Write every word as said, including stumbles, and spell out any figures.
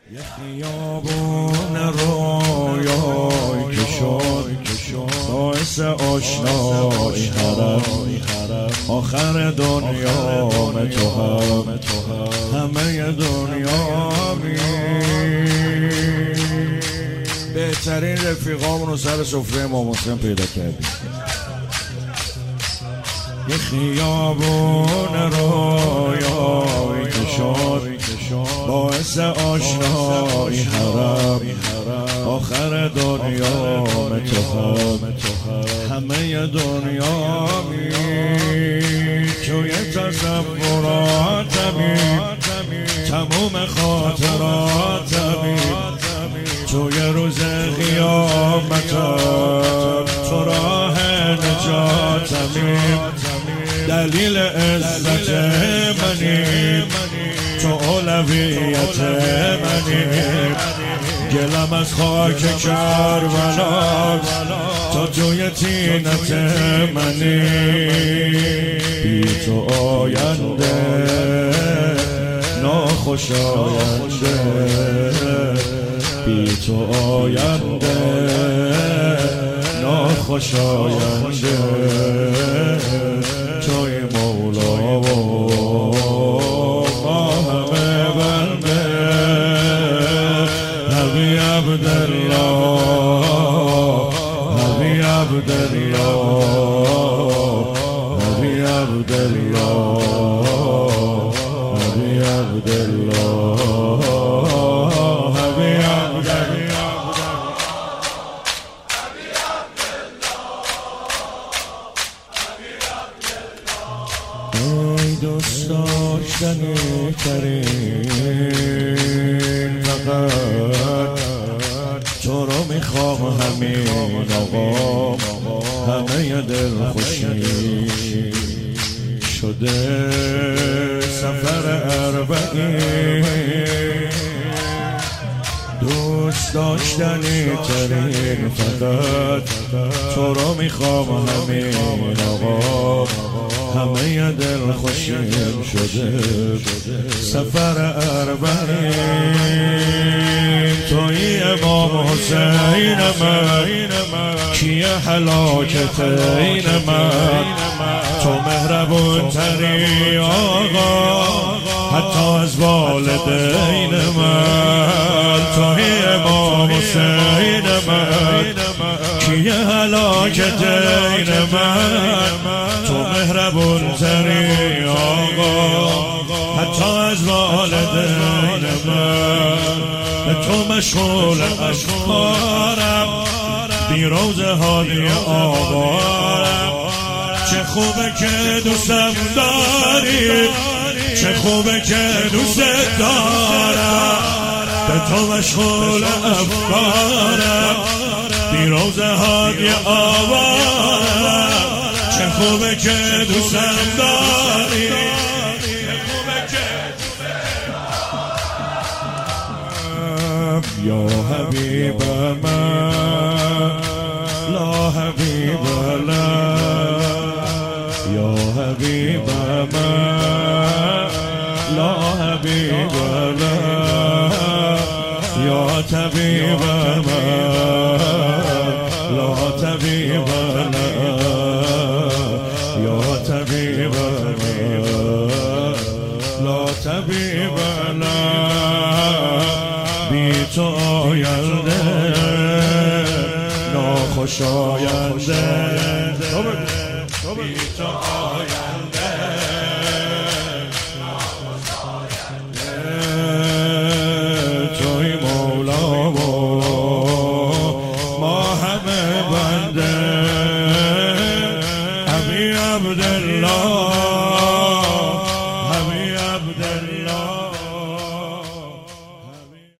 یه خیابون رویایی که شد باعث آشنایی حرم، آخر دنیا به تو هم همه دنیا می بهترین رفیقامون رو سر سفره امام حسین پیدا کردیم. یه خیابون رویایی که شد باعث آشنایی حرم، آخر دنیا به تو هم همه دنیا می توی تصوراتمی تموم خاطراتمی توی روز قیامتم تو راه نجاتمی دلیل عزت منی تو اولویت منی گلم از خاک کربلا تو توی طینت منی بی تو آینده ناخوش آینده بی تو آینده ناخوش آینده توی مولا و ما همه بنده حبی عبدالله حبی عبدالله حبی عبدالله حبی عبدالله حبی عبدالله ای دوست داشتنی ترین فقط تو رو میخوام همین آقا همه دل خوشی شده سفر اربعین دوست داشتنی ترین فقط تو رو میخوام همین آقا همه دل خوشیم شده سفر اربعین توی امام حسین من کیه هلاکت این من تو مهربون تری آقا حتی از والدین من توی امام حسین من کیه هلاکت این من تو مهربون تری آقا حتی از والدین من تو مشغول اشکارم بی روز هادی آبارم چه خوبه که دوستم داری چه خوبه که دوست دارم به تو مشغول افکارم بی روز هادی آبارم چه خوبه که دوستم داری یا حبیب من لا حبیب لك یا حبیب من لا حبیب لك یا طبیب من لا طبیب لك یا طبیب من لا طبیب لك بی تو آینده ناخوش آینده بی تو آینده ناخوش آینده توی مولا و ما همه بنده حبی عبدالله